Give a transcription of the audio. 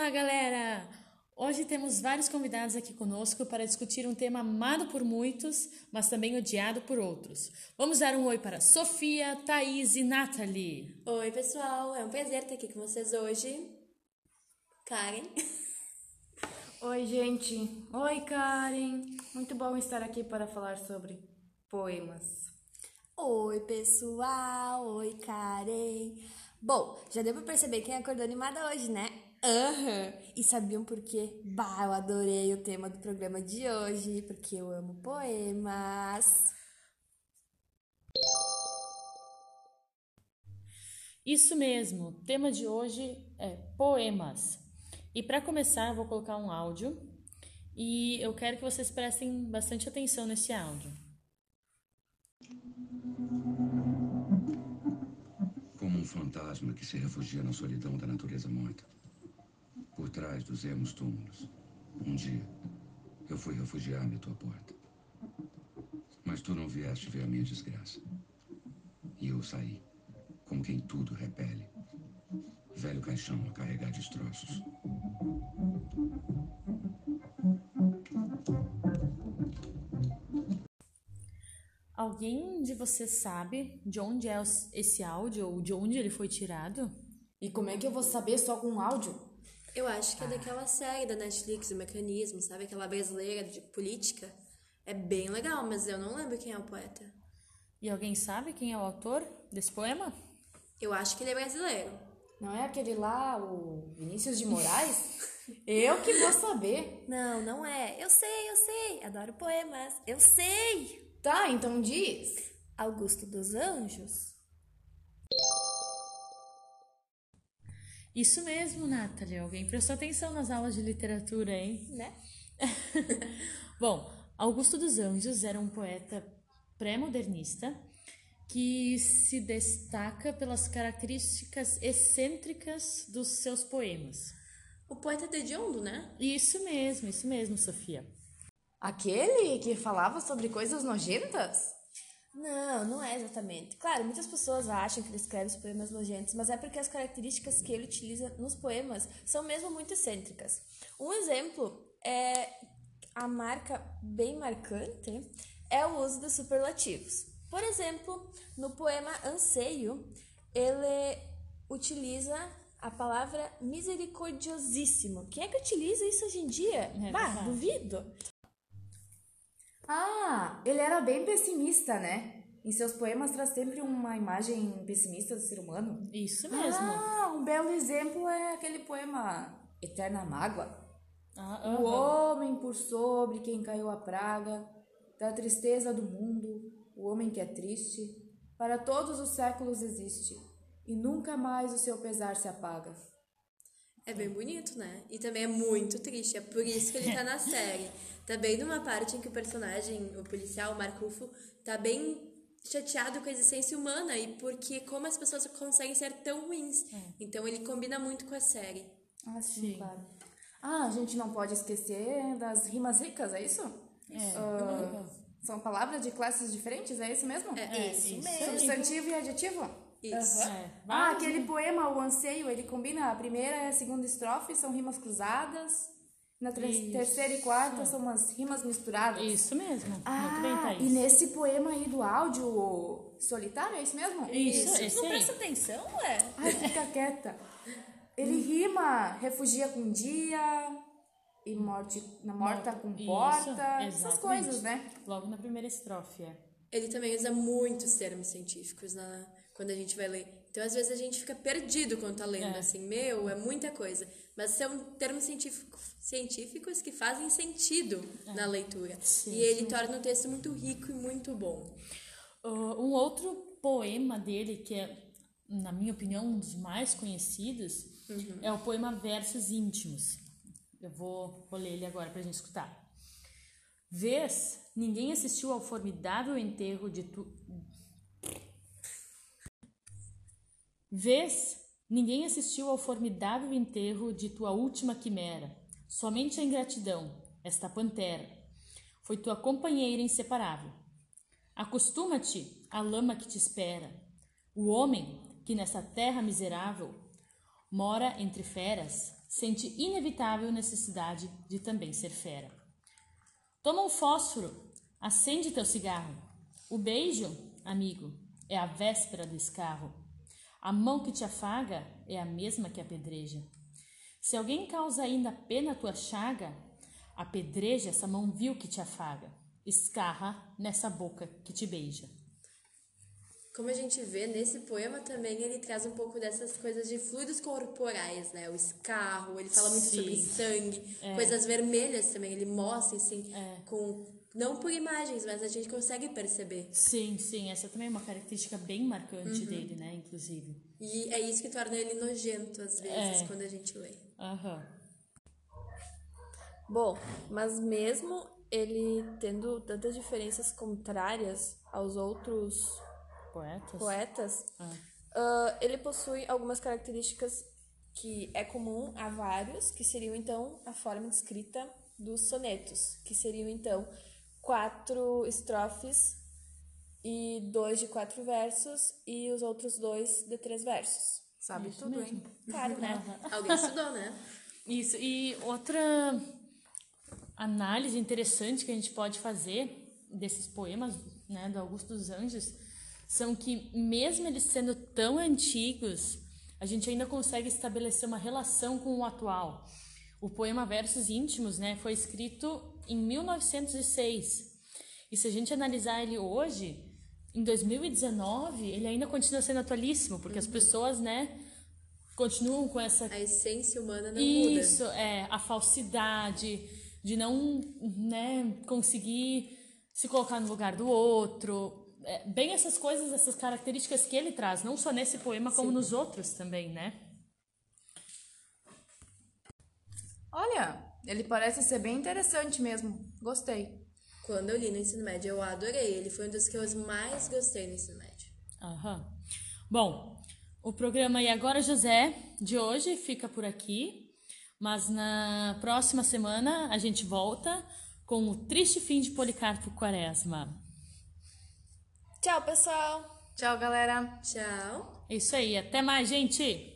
Fala, galera! Hoje temos vários convidados aqui conosco para discutir um tema amado por muitos, mas também odiado por outros. Vamos dar um oi para Sofia, Thaís e Nathalie. Oi, pessoal, é um prazer estar aqui com vocês hoje. Karen. Oi, gente. Oi, Karen. Muito bom estar aqui para falar sobre poemas. Oi, pessoal. Oi, Karen. Bom, já deu pra perceber quem acordou animada hoje, né? E sabiam por quê? Eu adorei o tema do programa de hoje, porque eu amo poemas. Isso mesmo, o tema de hoje é poemas. E para começar, eu vou colocar um áudio e eu quero que vocês prestem bastante atenção nesse áudio. Como um fantasma que se refugia na solidão da natureza morta, por trás dos ermos túmulos. Um dia, eu fui refugiar-me à tua porta. Mas tu não vieste ver a minha desgraça. E eu saí, como quem tudo repele. Velho caixão a carregar destroços. Alguém de vocês sabe de onde é esse áudio ou de onde ele foi tirado? E como é que eu vou saber só com áudio? Eu acho que é daquela série da Netflix, O Mecanismo, sabe? Aquela brasileira de política. É bem legal, mas eu não lembro quem é o poeta. E alguém sabe quem é o autor desse poema? Eu acho que ele é brasileiro. Não é aquele lá, o Vinícius de Moraes? Eu que vou saber. Não, não é. Eu sei. Adoro poemas. Eu sei. Tá, então diz. Augusto dos Anjos. Isso mesmo, Nathalie. Alguém prestou atenção nas aulas de literatura, hein? Né? Bom, Augusto dos Anjos era um poeta pré-modernista que se destaca pelas características excêntricas dos seus poemas. O poeta de hediondo, né? Isso mesmo, Sofia. Aquele que falava sobre coisas nojentas? Não é exatamente. Claro, muitas pessoas acham que ele escreve os poemas nojentos, mas é porque as características que ele utiliza nos poemas são mesmo muito excêntricas. Um exemplo é a marca bem marcante é o uso dos superlativos. Por exemplo, no poema Anseio, ele utiliza a palavra misericordiosíssimo. Quem é que utiliza isso hoje em dia? Duvido. Ah, ele era bem pessimista, né? Em seus poemas traz sempre uma imagem pessimista do ser humano. Isso mesmo. Ah, um belo exemplo é aquele poema Eterna Mágoa. O homem por sobre quem caiu a praga, da tristeza do mundo, o homem que é triste, para todos os séculos existe, e nunca mais o seu pesar se apaga. É bem bonito, né? E também é muito triste, é por isso que ele tá na série. Tá bem numa parte em que o personagem, o policial, o Marcufo, tá bem chateado com a existência humana e porque como as pessoas conseguem ser tão ruins. Então ele combina muito com a série. Ah, sim, claro. Ah, a gente não pode esquecer das rimas ricas, é isso? São palavras de classes diferentes, é isso mesmo? É isso mesmo. Substantivo e adjetivo? Isso. Aquele poema, o Anseio, ele combina a primeira e a segunda estrofe, são rimas cruzadas. Na terceira e quarta são umas rimas misturadas. Isso mesmo. Muito bem, Thaís. E nesse poema aí do áudio solitário, é isso mesmo? Isso, esse Não aí. presta atenção, ué? Ai, fica quieta. Ele rima refugia com dia e morta com porta, essas exatamente. coisas, né? Logo na primeira estrofe, Ele também usa muitos termos científicos quando a gente vai ler. Então, às vezes, a gente fica perdido quando tá lendo, assim, é muita coisa. Mas são termos científicos que fazem sentido na leitura. E ele torna o texto muito rico e muito bom. Um outro poema dele, que é, na minha opinião, um dos mais conhecidos, é o poema Versos Íntimos. Eu vou ler ele agora pra gente escutar. Vês, ninguém assistiu ao formidável enterro de tua última quimera. Somente a ingratidão, esta pantera, foi tua companheira inseparável. Acostuma-te à lama que te espera. O homem que nessa terra miserável mora entre feras, sente inevitável necessidade de também ser fera. Toma um fósforo, acende teu cigarro. O beijo, amigo, é a véspera do escarro. A mão que te afaga é a mesma que apedreja. Se alguém causa ainda pena à tua chaga, apedreja essa mão vil que te afaga. Escarra nessa boca que te beija. Como a gente vê, nesse poema também ele traz um pouco dessas coisas de fluidos corporais, né? O escarro, ele fala muito sobre sangue, coisas vermelhas também, ele mostra, assim, não por imagens, mas a gente consegue perceber. Sim, essa também é uma característica bem marcante dele, né, inclusive. E é isso que torna ele nojento, às vezes, quando a gente lê. Bom, mas mesmo ele tendo tantas diferenças contrárias aos outros poetas, ele possui algumas características que é comum a vários, que seriam então a forma de escrita dos sonetos, que seriam então 4 estrofes e 2 de 4 versos e os outros 2 de 3 versos. Sabe Isso tudo, mesmo. hein? Claro, né? Alguém estudou, né? Isso, e outra análise interessante que a gente pode fazer desses poemas, né, do Augusto dos Anjos, são que mesmo eles sendo tão antigos, a gente ainda consegue estabelecer uma relação com o atual. O poema Versos Íntimos, né, foi escrito em 1906. E se a gente analisar ele hoje, em 2019, ele ainda continua sendo atualíssimo, porque as pessoas, né, continuam com essa... A essência humana não muda. Isso, a falsidade, de não, né, conseguir se colocar no lugar do outro... bem essas coisas, essas características que ele traz, não só nesse poema, como nos outros também, né? Olha, ele parece ser bem interessante mesmo. Gostei. Quando eu li no ensino médio, eu adorei. Ele foi um dos que eu mais gostei no ensino médio. Bom, o programa E Agora José de hoje fica por aqui, mas na próxima semana a gente volta com o Triste Fim de Policarpo Quaresma. Tchau, pessoal. Tchau, galera. Tchau. É isso aí, até mais, gente!